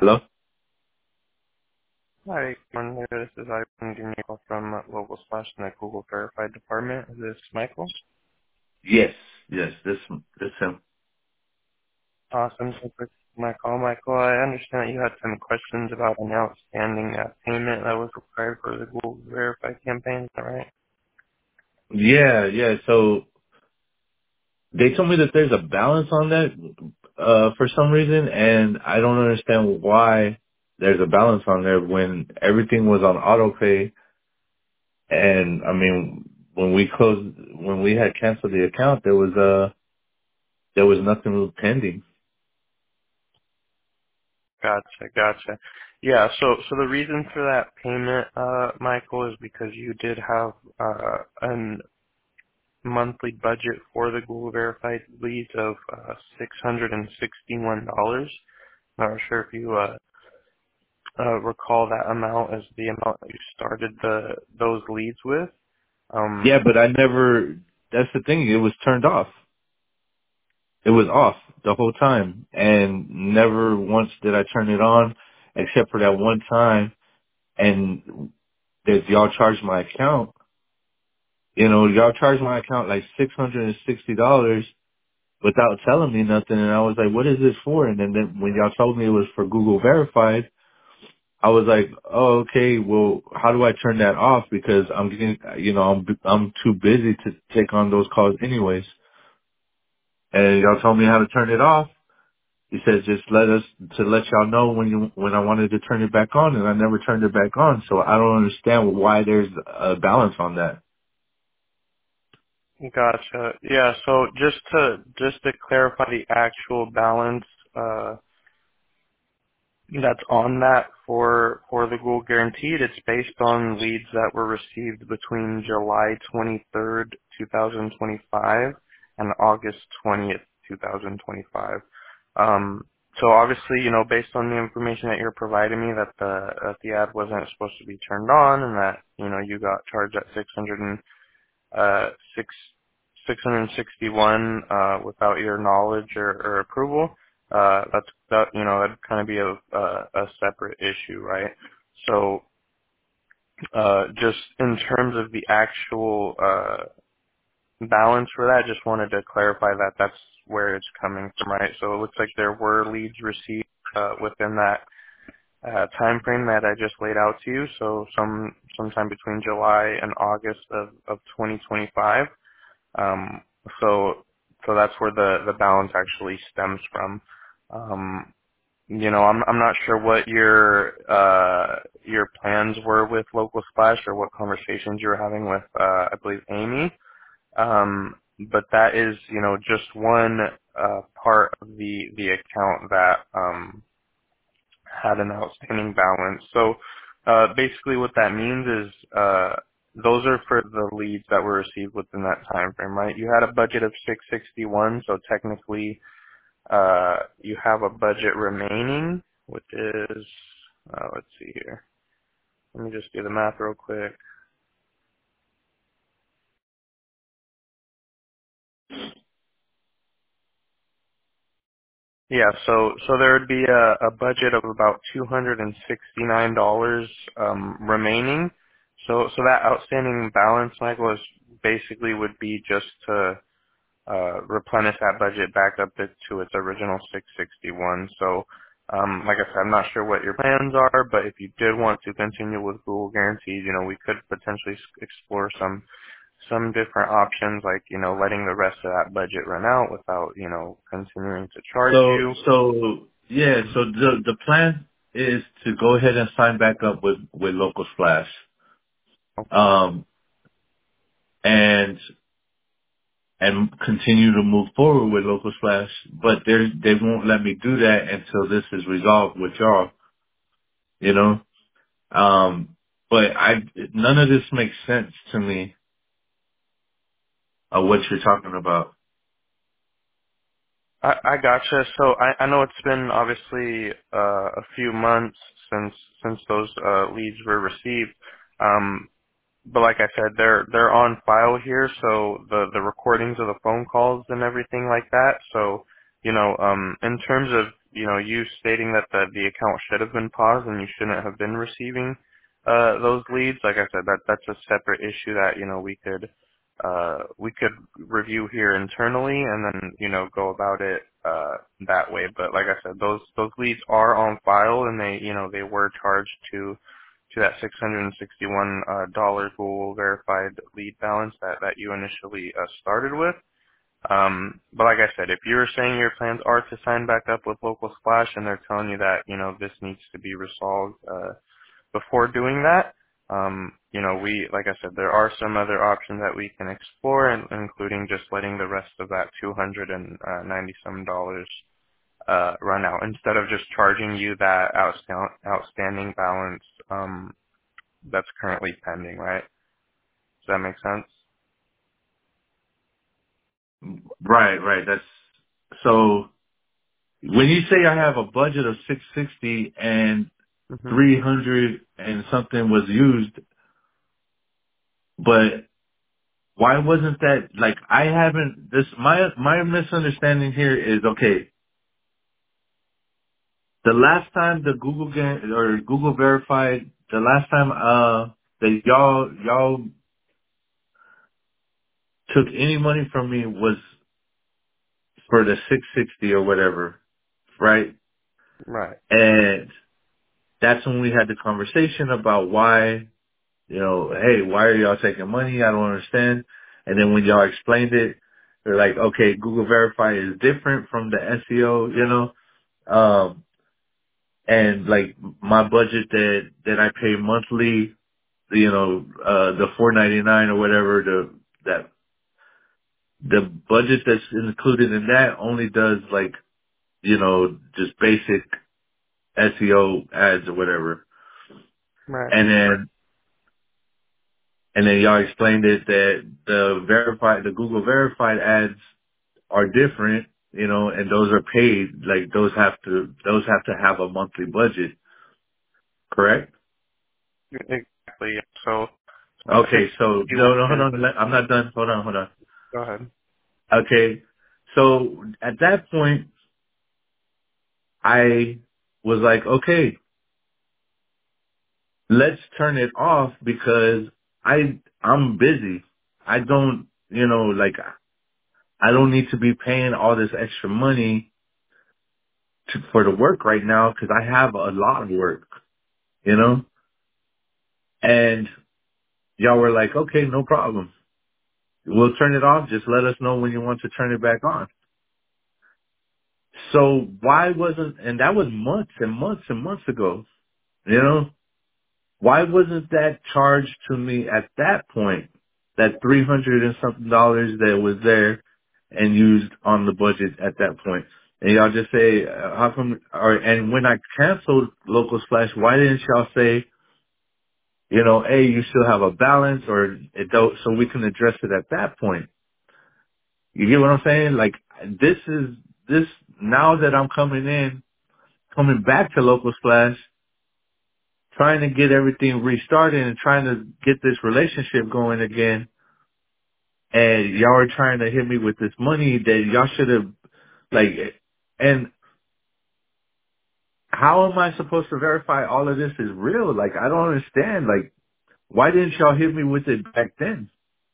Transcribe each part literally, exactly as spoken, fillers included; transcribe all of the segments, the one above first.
Hello? Hi, everyone. This is Ivan giving you a call from uh, Local Slash in the Google Verified department. Is this Michael? Yes, yes, this this him. Awesome. Thanks for taking my call, Michael. I understand that you had some questions about an outstanding uh, payment that was required for the Google Verified campaign. Is that right? Yeah, yeah. So they told me that there's a balance on that uh for some reason, and I don't understand why there's a balance on there when everything was on auto pay. And I mean, when we closed, when we had canceled the account, there was uh there was nothing pending. Gotcha, gotcha. Yeah, so so the reason for that payment, uh, Michael, is because you did have uh, a monthly budget for the Google Verified leads of uh, six hundred sixty-one dollars. Not sure if you uh, uh, recall that amount as the amount that you started the those leads with. Um, Yeah, but I never. That's the thing. It was turned off. It was off the whole time, and never once did I turn it on, except for that one time. And that y'all charged my account. You know, y'all charged my account like six hundred and sixty dollars without telling me nothing, and I was like, "What is this for?" And then, then when y'all told me it was for Google Verified, I was like, "Oh, okay. Well, how do I turn that off? Because I'm getting, you know, I'm I'm too busy to take on those calls anyways." And y'all told me how to turn it off. He said, "Just let us to let y'all know when you when I wanted to turn it back on," and I never turned it back on. So I don't understand why there's a balance on that. Gotcha. Yeah. So just to just to clarify the actual balance, uh, that's on that for for the Google Guaranteed. It's based on leads that were received between July twenty-third, twenty twenty-five and August twentieth, twenty twenty-five. Um, so obviously, you know, based on the information that you're providing me, that the that the ad wasn't supposed to be turned on, and that you know you got charged at six hundred and uh, six six hundred sixty-one uh, without your knowledge or, or approval, uh, that's that you know that'd kind of be a, a a separate issue, right? So uh, just in terms of the actual uh, balance for that, just wanted to clarify that that's where it's coming from, right? So it looks like there were leads received uh, within that uh, time frame that I just laid out to you. So some sometime between July and August of, of twenty twenty-five. Um, so, so that's where the, the balance actually stems from. Um, you know, I'm, I'm not sure what your, uh, your plans were with Local Splash or what conversations you were having with, uh, I believe Amy. Um, but that is, you know, just one, uh, part of the, the account that, um, had an outstanding balance. So uh, basically what that means is uh, those are for the leads that were received within that time frame, right? You had a budget of six sixty-one, so technically uh, you have a budget remaining, which is, uh, let's see here. Let me just do the math real quick. Yeah, so so there would be a, a budget of about two hundred and sixty nine dollars um, remaining. So so that outstanding balance, Michael, is basically would be just to uh, replenish that budget back up to, to its original six sixty one. So um, like I said, I'm not sure what your plans are, but if you did want to continue with Google Guarantees, you know, we could potentially s- explore some some different options, like you know, letting the rest of that budget run out without you know continuing to charge So, you. so yeah, so the the plan is to go ahead and sign back up with with Local Splash, um, and and continue to move forward with Local Splash. But they they won't let me do that until this is resolved with y'all. You know, um, but I none of this makes sense to me of what you're talking about. I, I gotcha. So I, I know it's been obviously uh, a few months since since those uh, leads were received. Um, but like I said, they're they're on file here, so the the recordings of the phone calls and everything like that. So you know, um, in terms of you know, you stating that the the account should have been paused and you shouldn't have been receiving uh those leads. Like I said, that that's a separate issue that, you know, we could uh we could review here internally and then, you know, go about it uh that way. But like I said, those those leads are on file and they, you know, they were charged to to that six hundred sixty-one uh, dollar Google verified lead balance that that you initially uh, started with. Um, but like I said, if you're saying your plans are to sign back up with Local Splash and they're telling you that, you know, this needs to be resolved uh, before doing that, um, you know, we, like I said, there are some other options that we can explore, in- including just letting the rest of that two hundred ninety some dollars uh, run out instead of just charging you that outsta- outstanding balance um, that's currently pending, right? Does that make sense? Right, right. That's so. When you say I have a budget of six sixty and hmm three hundred and something was used, but why wasn't that like I haven't this my my misunderstanding here is okay. The last time the Google ga- or Google verified the last time uh that y'all y'all took any money from me was for the six sixty or whatever, right? Right. And that's when we had the conversation about why, you know, hey, why are y'all taking money? I don't understand. And then when y'all explained it, they're like, okay, Google Verify is different from the S E O, you know, um, and like my budget that, that I pay monthly, you know, uh, the four ninety-nine or whatever, the, that, the budget that's included in that only does like, you know, just basic S E O ads or whatever. Right. And then, and then y'all explained it that the verified, the Google verified ads are different, you know, and those are paid. Like those have to, those have to have a monthly budget, correct? Exactly. So, uh, Okay, so no, no, hold six fifty-one. on. let- I'm not done. Hold on, hold on. Go ahead. Okay, so at that point, I was like, okay, let's turn it off because I, I'm busy. I don't, you know, like I don't need to be paying all this extra money to, for the work right now because I have a lot of work, you know? And y'all were like, okay, no problem. We'll turn it off. Just let us know when you want to turn it back on. So why wasn't, and that was months and months and months ago, you know? Why wasn't that charged to me at that point? That three hundred and something dollars that was there and used on the budget at that point. And y'all just say, uh, how come, or, and when I canceled Local Splash, why didn't y'all say, you know, hey, you still have a balance or it don't, so we can address it at that point? You get what I'm saying? Like, this is, this, now that I'm coming in, coming back to Local Splash, trying to get everything restarted and trying to get this relationship going again, and y'all are trying to hit me with this money that y'all should have, like, and how am I supposed to verify all of this is real? Like, I don't understand. Like, why didn't y'all hit me with it back then?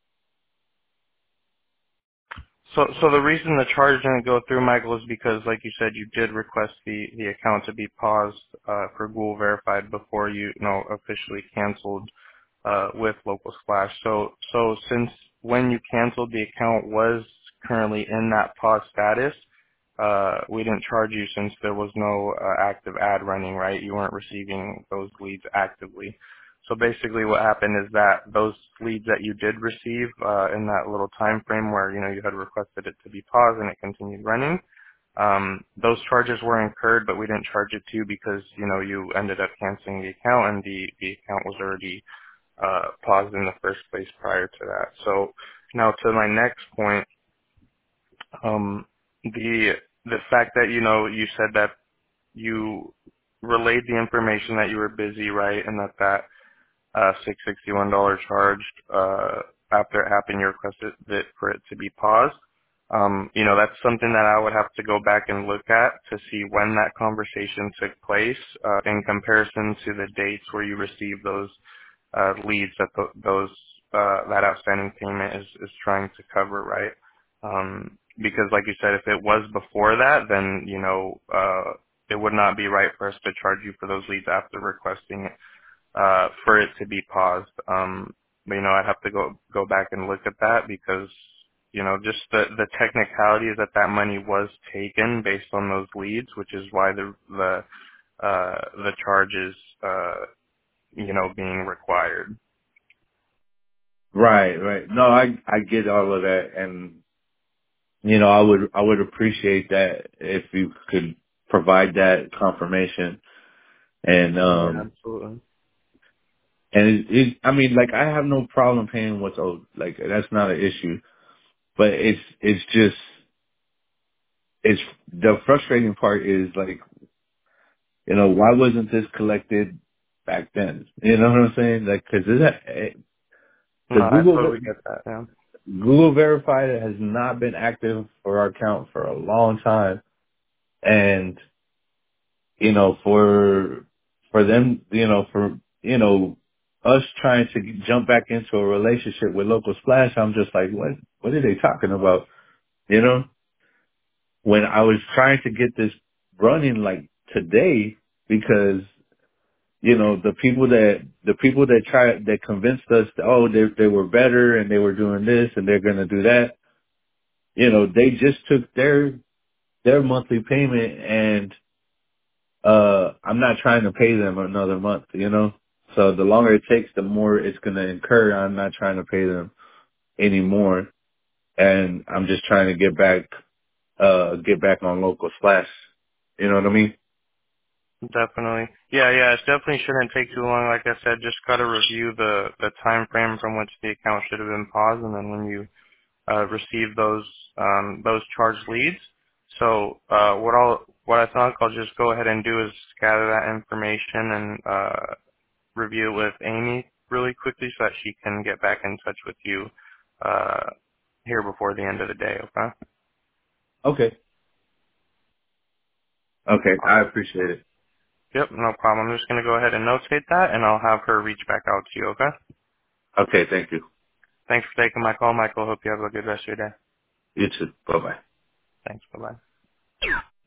So, so the reason the charge didn't go through, Michael, is because, like you said, you did request the the account to be paused uh, for Google Verified before you, you know, officially canceled uh, with Local Splash. So, so since when you canceled, the account was currently in that pause status. Uh, we didn't charge you since there was no uh, active ad running, right? You weren't receiving those leads actively. So basically what happened is that those leads that you did receive uh, in that little time frame where, you know, you had requested it to be paused and it continued running, um, those charges were incurred, but we didn't charge it to you because, you know, you ended up canceling the account and the, the account was already uh, paused in the first place prior to that. So now to my next point, um, the the fact that, you know, you said that you relayed the information that you were busy, right, and that that uh, six hundred sixty-one dollars charged uh, after it happened, you requested it for it to be paused. Um, you know, that's something that I would have to go back and look at to see when that conversation took place uh, in comparison to the dates where you received those uh, leads that th- those uh, that outstanding payment is, is trying to cover, right? Um, because, like you said, if it was before that, then you know uh, it would not be right for us to charge you for those leads after requesting it uh, for it to be paused. Um, but, you know, I'd have to go go back and look at that because, you know, just the the technicality is that that money was taken based on those leads, which is why the the uh, the charge is, uh, you know, being required. Right, right. No, I I get all of that, and you know, I would I would appreciate that if you could provide that confirmation. And Yeah, um, absolutely. and it, it, I mean, like I have no problem paying what's owed. Like that's not an issue. But it's it's just it's the frustrating part is like, you know, why wasn't this collected back then? You know what I'm saying? Like, cause it, the No, I Google totally get that. Yeah. Google Verified has not been active for our account for a long time, and you know, for for them, you know, for you know, us trying to jump back into a relationship with Local Splash, I'm just like, what what are they talking about? You know, when I was trying to get this running like today, because you know the people that the people that tried that convinced us that, oh they they were better and they were doing this and they're gonna do that, you know, they just took their their monthly payment, and uh I'm not trying to pay them another month, you know. So the longer it takes, the more it's gonna incur. I'm not trying to pay them anymore, and I'm just trying to get back uh get back on Local Splash. You know what I mean? Definitely. Yeah, yeah, it definitely shouldn't take too long. Like I said, just gotta review the, the time frame from which the account should have been paused, and then when you uh, receive those um, those charged leads. So uh, what I'll what I think I'll just go ahead and do is gather that information and uh, review it with Amy really quickly so that she can get back in touch with you uh, here before the end of the day. Okay. Okay. Okay. All I right. appreciate it. Yep, no problem. I'm just gonna go ahead and notate that, and I'll have her reach back out to you. Okay. Okay. Thank you. Thanks for taking my call, Michael. Hope you have a good rest of your day. You too. Bye bye. Thanks. Bye bye.